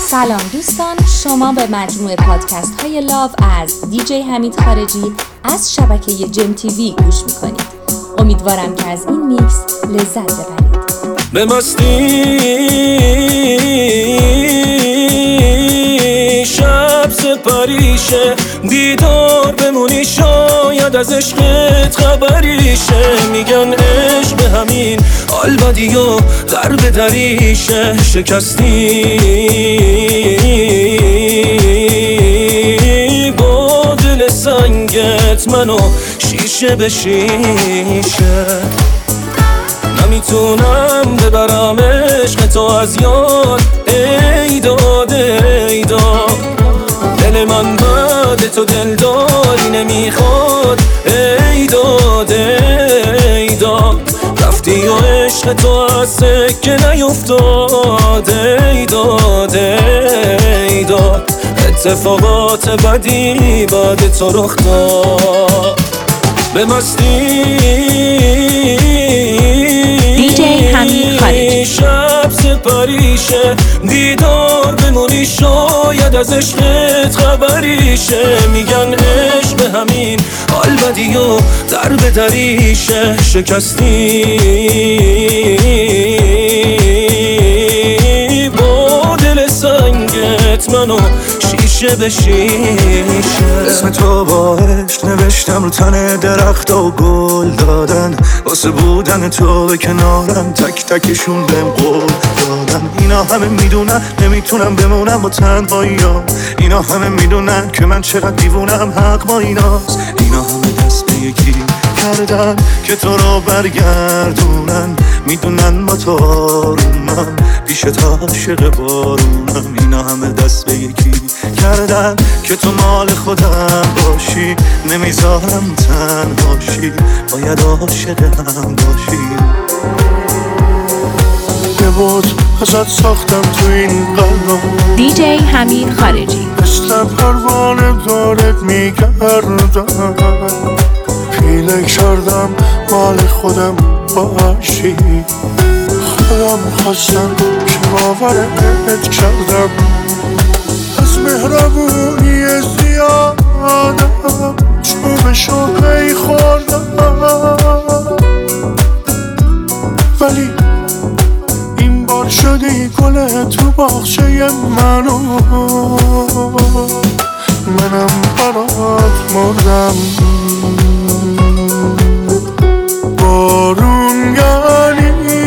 سلام دوستان، شما به مجموعه پادکست های لاو از دیجی حمید خارجی از شبکه جم تیوی گوش میکنید. امیدوارم که از این میکس لذت ببرید. به مستی شب سپریشه، دیدار بمونی شاید از عشقت خبریشه. میگن عشق به همین حال بدی و ضرب دریشه. شکستی با دل سنگت منو شیشه به شیشه. نمیتونم ببرم عشق تو از یاد، ای داد ای داد. دل من بعد تو دلداری نمیخواد، ای داد ای داد. رفتی و عشق تو از سکه نیفتاد، ای داد ای داد. اتفاقات بدی بعد تو رخ داد. به مستی دیجی حمید خارجی. شب سپریشه، دیدار بمونی شاید از عشقت خبریشه. میگن عشق به همین حال بدی و ضرب دریشه. شکستی با دل سنگت منو شیشه به شیشه. اسم تو با عشق نوشتم رو تن درخت و گل دادن، واسه بودن تو به کنارم تک تکشون بهم قول دادن. اینا همه میدونن نمیتونم بمونم با تنهاییام، اینا همه میدونن که من چقدر دیوونم، حق با ایناست. اینا همه دست به یکی کردن که تو رو برگردونن، میدونن با تو آرومم پیش تا عاشق بارونم. اینا همه دست به یکی کردن که تو مال خودم باشی، نمیذارم تنهاشی، باید عاشق هم باشی. یه بود ازت ساختم تو این قلبم، دیجی حمید خارجی. مثل پروانه دارت میگردم، پیله کردم مال خودم باشی. خودم خواستم که باورت کردم، از مهربونی زیادم چوب شوقی خوردم. ولی این بار شدی گل تو باغچه منو، منم برات مردم. بارون یعنی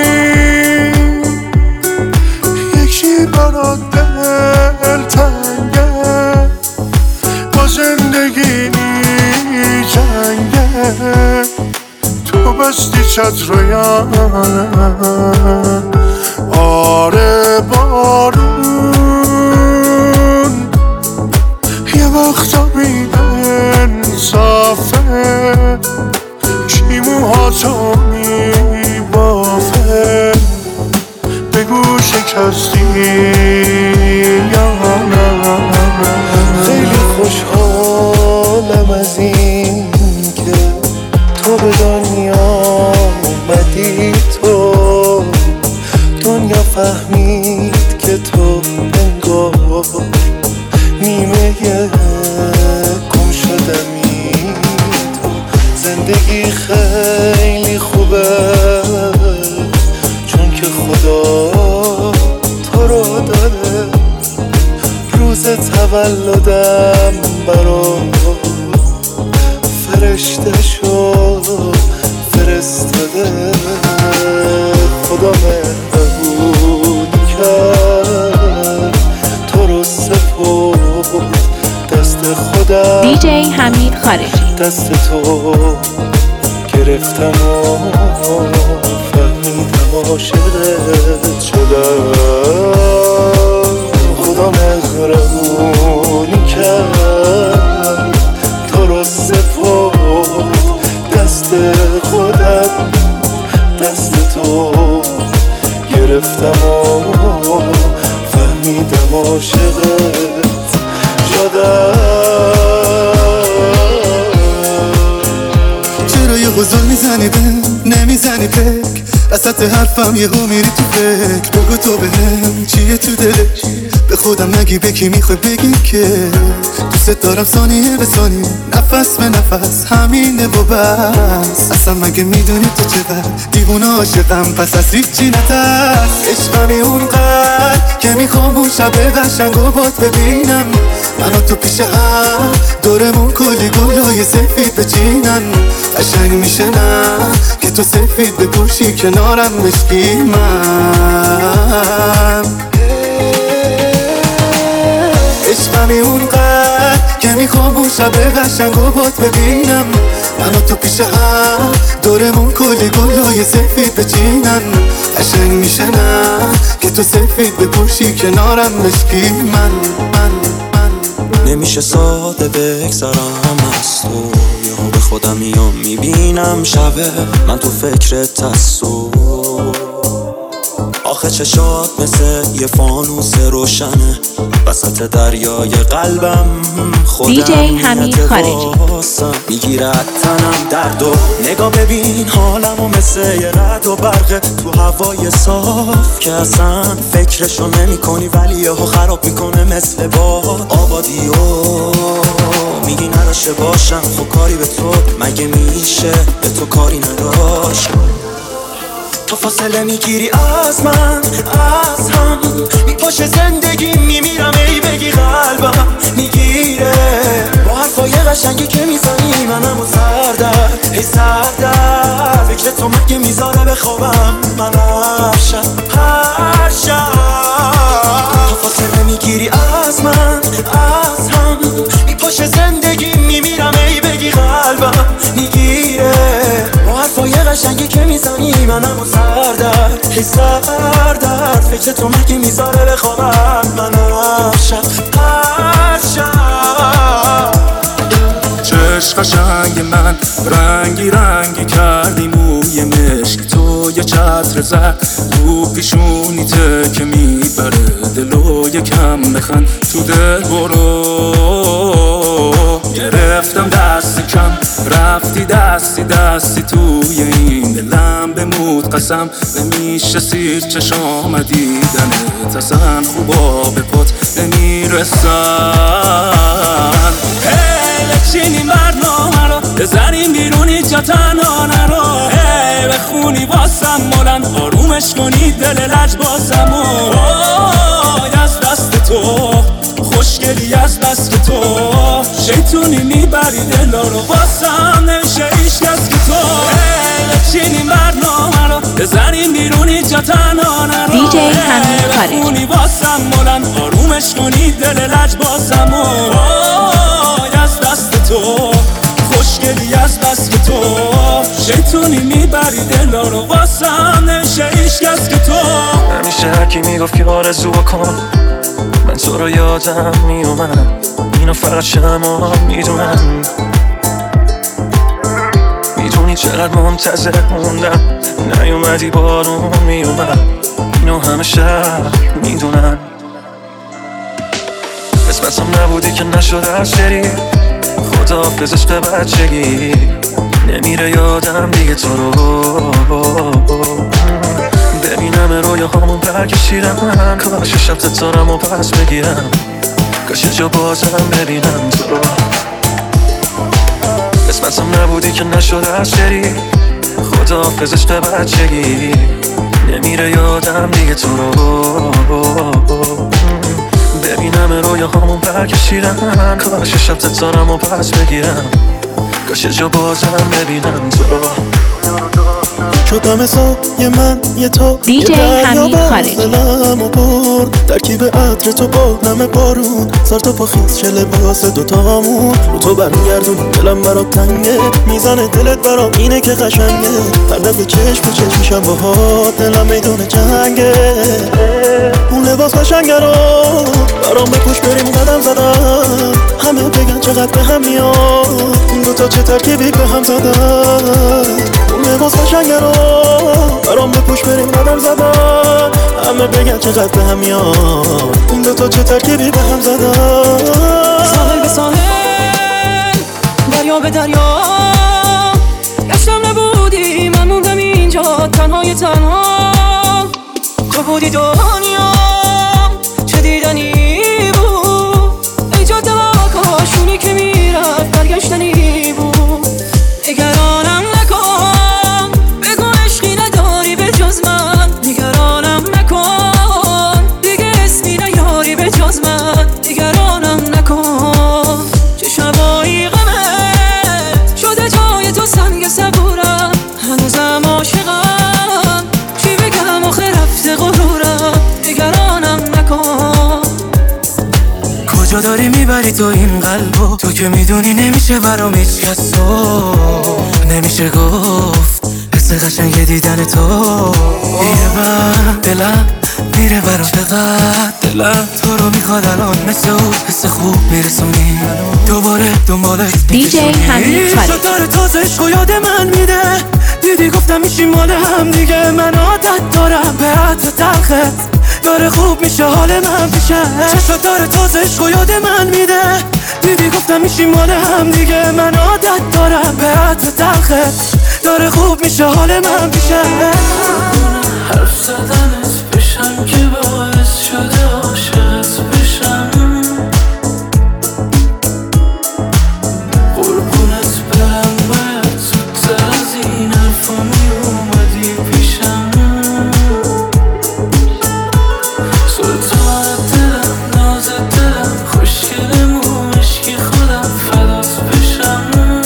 یکی برات دل تنگه، با زندگی جنگه. تو بستی چتریانه، آره بارون یه وقتا بی انصافه، چی موهاتو میبافه. بگو شکستی یا نه. خیلی خوشحالم از این که تو به دنیا اومدی. تو دنیا فهمید که تو انگار نیمه گم شدمی. تو زندگی خیلی خوبه چون که خدا تو رو داره. روز تولدم برات فرشته شد فرستاده. خدا مهربون کرد تو رو سپرد دست خودم. دیجی حمید خارجی. دست تو گرفتم و فهمیدم عاشقت شدم. خدا مهربون کرد تو رو سپرد دست خودم. دست تو گرفتم و فهمیدم عاشقت شدم. چرا یه حضور میزنی دل نمیزنی پک وسط حرفم یهو میری تو فکر. بگو تو بهم چیه تو دلش، به خودم نگی به کی میخوای بگی که دوست دارم ثانیه به ثانیه نفس به نفس همینه و بس. اصلا مگه میدونی تو چقدر دیوونه عاشقم پس از هیچی نترس. عشقمی اونقدر که میخوام اون شب قشنگ و باد ببینم منو تو پیش هم دورمون کلی گلای سفید بچینن. قشنگ میشه نه که تو سفید بپوشی کنارم مشکی من. عشقمی اونقدر که میخوام اون شب قشنگ و باد ببینم منو تو پیش هم دورمون کلی گلای سفید بچینن. قشنگ میشه نه که تو سفید بپوشی کنارم مشکی من. نمیشه ساده بگذرم از تو، یهو به خودم میام میبینم شبه من تو فکرت هستو. آخه چشات مثل یه فانوس روشنه وسط دریای قلبم. خودم دیجی حمید خارجی میگیرد تنم درد و نگاه ببین حالمو مثل یه رد و برقه تو هوای صاف که اصلا فکرشو نمی کنی ولی یهو خراب میکنه مثل باد آبادیو. میگی نداشته باشم خب کاری به تو مگه میشه به تو کاری نداشت. تو فاصله میگیری از من از هم میپاشه زندگی میمیرم ای بگی قلبم میگیره با حرفای قشنگی که میزنی منمو سردر ای سردر. فکر تو مگه میذاره بخوابم من هر شب تو فاصله میگیری از من از هم میپاشه زندگی میمیرم ای بگی قلبم میگیره با حرفای قشنگی که میزنی منمو سردر ای سردر. فکر تو مگه میذاره بخوابم من هر شب. چشم قشنگ من رنگی رنگی کردی موی مشکی تو یه چتر زد رو پیشونیته که میبره دلو یکم بخند تو دل برو. گرفتم دست کم رفتی دستی توی این دلم بمود قسم نمیشه سیر چشام دیدنت اصلا خوبا به پات نمیرسن. بچینیم برنامه رو بزنیم بیرونی جا تنها نرو. بخونی واسم مولن آرومش کنی دل لج باسم از دست تو خوشگلی از بس که تو شیطونی میبری دلا رو واسم نمیشه ایش کس که تو. بچینیم برنامه رو بزنیم بیرونی جا تنها نرو. دیجی حمید خارجی بخونی واسم مولن آرومش کنی دل لج باسم تو خوشگلی از بس که تو شیطونی میبری دلا رو واسم نمیشه ایش کس که تو. همیشه هرکی میگفت که آرزو بکن من تو رو یادم میومد اینو فقط شما میدونم. میدونی چقدر منتظر موندم نیومدی بارون میومد اینو همه شهر میدونن. قسمتم نبودی که نشد از شری خداحافظ عشق بچگی نمیره یادم دیگه تو رو. ببینم رویا همون برکشیدم کاش شب ستارم و پس بگیرم کاش جا بازم ببینم تو رو. قسمتم نبودی که نشد از شری خداحافظ عشق بچگی نمیره یادم دیگه تو رو. ببینم رویا همون برکشیدم کاش شب ستارم و پس بگیرم کاش جا بازم ببینم تو رو. شدم یه من یه تو دیجی حمید خارجی دلم و برد ترکیب عطر تو با نم بارون سر تا پا خیز چه لباس دوتامون رو تو برمیگردون دلم برات تنگه میزنه دلت برام اینه که قشنگه هر دفعه چشم تو چشم میشم باهات دلم میدونه جنگه اون لباس قشنگه رو برام بپوش بریم قدم زدم همه بگن چقدر به هم میاد این دوتا چه ترکیبی به هم زدن اون لباس قشنگه رو برام بپوش بریم قدم زدن همه بگن چقدر به هم میاد این دوتا چه ترکیبی به هم زدن. ساحل به ساحل دریا به دریا گشتم نبودی من موندم اینجا تنهای تنها تو بودی دنیا چه دیدنی باز من دیگرانم نکن که شبایی غمه شده جای تو سنگ صبورم هنوزم عاشقم چی بگم آخه رفته غرورم دیگرانم نکن کجا داری میبری تو این قلبو تو که میدونی نمیشه برام هیچ کس تو نمیشه گفت حس قشنگ دیدن تو یه بر دلم میره برام چقدر دلم تو رو میخواد الان مثل اون حس خوب میرسونی دوباره دنبالش DJ حمید خالجی شطار تازه عشق و یاد من میده دیدی گفتم میشیم مال هم دیگه من عادت دارم به عطر تلخت داره خوب میشه حال من پیشه چشات داره تازه عشق و یاد من میده دیدی گفتم میشیم مال هم دیگه من عادت دارم به عطر تلخت داره خوب میشه حال من پیشه حرف زدنت بشم که باعث شده عاشقت بشم قربونت برم باید زودتر از این حرفا میومدی پیشم سلطان دلم ناز دلم خوشگلم و عشقی خودم فدات بشم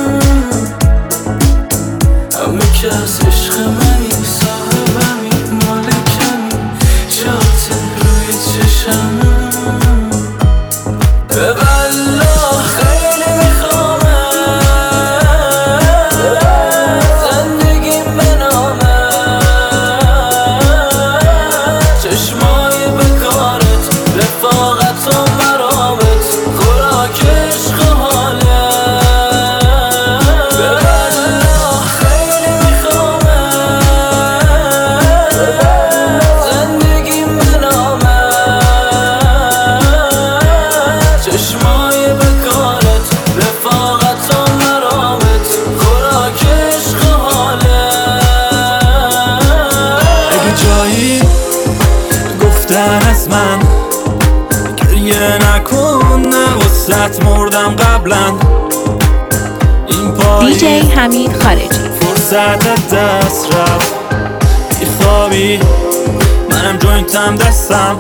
همه که از عشق منی صاحبمی مالکمی جات روی چشم به والله خیلی میخوامت زندگیم به نامت چشمای بکارت رفاقت و مرامت خوراک عشق و حالت به والله خیلی میخوامت زندگیم به نامت چشمای بکارت رفاقت و مرامت خوراک عشق و حالت اگه جایی گفتن از من گریه نکن نه وسط مردم قبلا این DJ پایی حمید خالجی فرصت دست رفت بیخوابی منم جوینتم دستم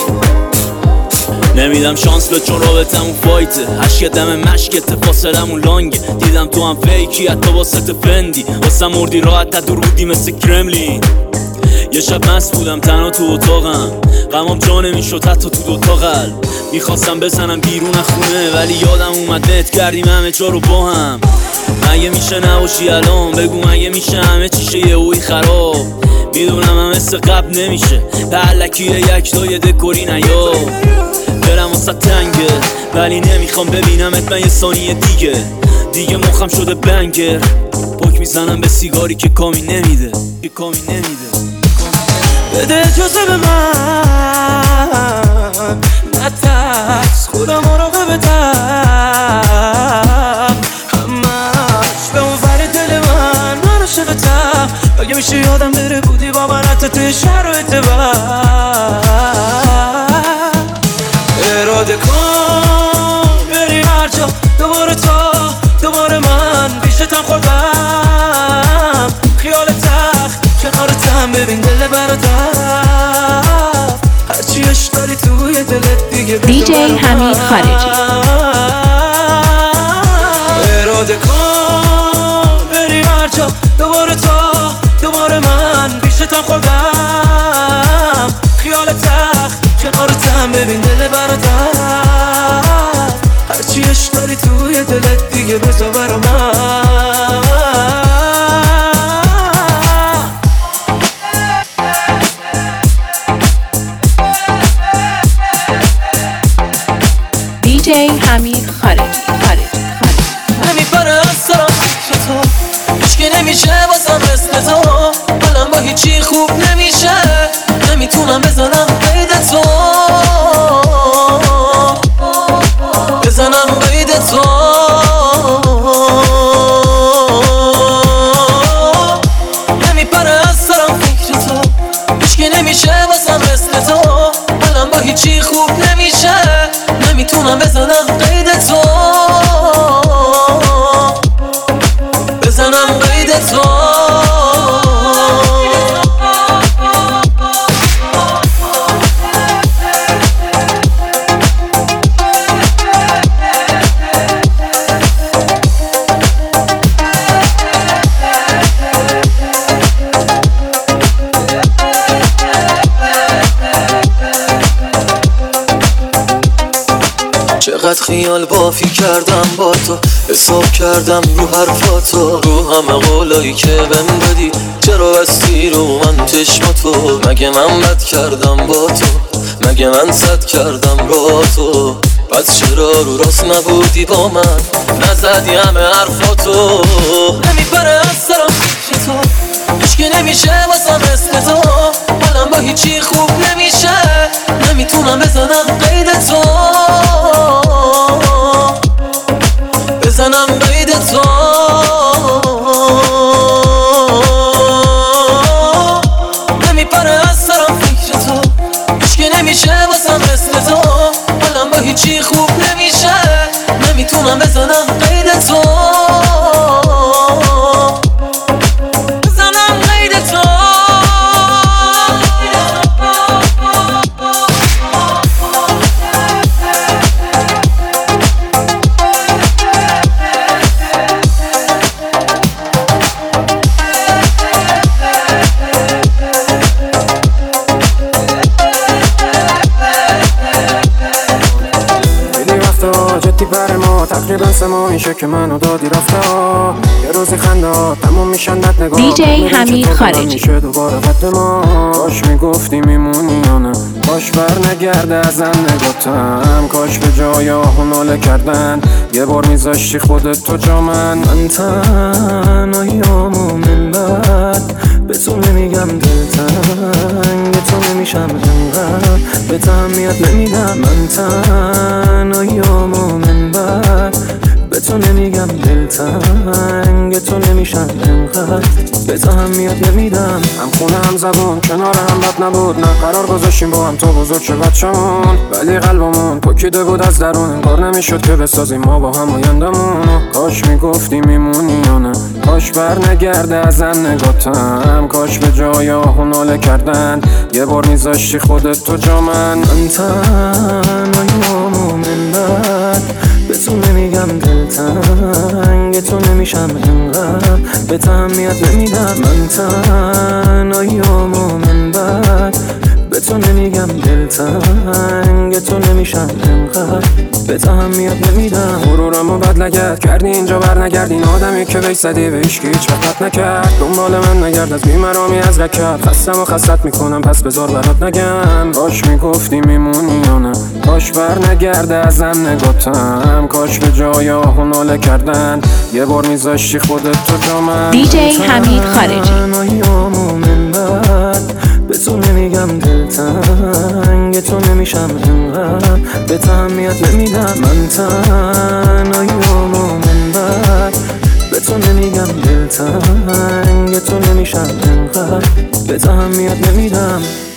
نمیدم شانس به چون رابطمون فایته عشق دم مشکته فاصلمون لانگه دیدم تو هم فیکی حتی واسه فندی واسه مردی راحت تا دور بودی مثل کرملین یه شب مست بودم تنها تو اتاقم غمام جا نمیشد حتی تو دوتا قلب میخواستم بزنم بیرون از خونه ولی یادم اومد نت کردیم همه جا رو با هم مگه میشه نباشی الان بگو مگه میشه همه چیشه یه اوی خراب میدونم هم مثل قبل نمیشه به علکیه یک تا یه دکوری نیا دلم واسه تنگه ولی نمیخوام ببینمت من یه ثانیه دیگه مخم شده بنگر پاک میزنم به سیگاری که کامی نمیده بده اجازه به من نترس خودم مراقبتم همش به اون ور دل من عاشقتم اگه میشه یادم بره بودی با من حتی توی شرایط بد اراده کن بری هر جا دوباره دوباره من پیشتم خوردم خیال تخت کنارتم ببین دل برادر هرچی عشق داری توی دلت دیگه DJ حمید خالجی اراده کن بری هر جا دوباره من پیشتم خوردم خیال تخت کنارتم ببین دل برادر هرچی عشق داری توی دلت دیگه بذار برا من DJ حمید خالجی نمیپره از سرم فکر تو هیچکی نمیشه بازم مثل تو حالم با هیچی خوب نمیشه نمیتونم بزنم قید تو نمیپره از سرم فکر تو هیچکی نمیشه بازم مثل تو حالم با هیچی خوب نمیشه نمیتونم بزنم قید تو بزنم قید تو چقدر خیال بافی کردم با تو، حساب کردم رو حرفاتو، رو همه قولایی که بهم دادی. چرا بستی رو من چشماتو؟ مگه من بد کردم با تو؟ مگه من صد کردم با تو؟ پس چرا رو راست نبودی با من؟ نزدی همه حرفاتو. نمیپره از سرم فکر تو، هیچکی نمیشه واسم مثل تو. حالم با هیچی خوب نمیشه، نمیتونم بزنم قید تو، بزنم قید تو. نمیپره از سرم فکر تو، هیچکی نمیشه واسم مثل تو. حالم با هیچی خوب نمیشه، نمیتونم بزنم قید تو، بزنم قید تو. جدی بر ما تقریبا 3 ماه میشه که منو دادی رفته. یه روزی خنده تموم میشن دت نگاه. دیجی حمید خارجی میشه دوباره قد ما. کاش میگفتی میمونی یا نه، کاش بر نگرده ازم نگاتم. کاش به جای آهون حاله کردن یه بار میذاشتی خودت تو جا من تنهاییامو من بعد به تو نمیگم دلتنگ تو نمیشم انقدر به تهمیت نمیدم. من تنهاییامو من بعد به تو نمیگم دلتنگ تو نمیشم انقدر به تهمیت نمیدم. هم خونه هم زبون کنار هم بد نبود، نه قرار گذاشتیم با هم تو بزرگ چه بچمون، ولی قلبمون پکیده بود از درون. انگار نمیشد که بسازیم ما با هم آیندمون. کاش میگفتی میمونی یا نه، کاش بر نگرده ازم نگاتم. کاش به جای آهون حاله کردن یه بار میذاشتی خودت تو جا من تنهاییامو من بعد به تو نمیگم دلتنگ تو نمیشم انقدر به تهمیت نمیدم. من تنهاییامو من بعد به تو نمیگم دلتنگ تو نمیشم انقدر به تهمیت نمیدم. غرورمو بد لگد کردی اینجا بر نگردین، آدمی که بهش زدی به هیچکی هیچ وقت نکرد. دنبال من نگرد از بیمرامی از رکب، خستم و خستت میکنم پس بذار برات نگم. کاش میگفتی میمونی یا نه، کاش بر نگرده ازم نگاتم. کاش به جای آهون حاله کردن یه بار میذاشتی خودت تو جا من. دیجی حمید خارجی به تو نمیگم دلتنگ تو نمیشم انقدر به تهمیت نمیدم. من تنهاییامو من بعد به تو نمیگم دلتنگ تو نمیشم انقدر به تهمیت نمیدم.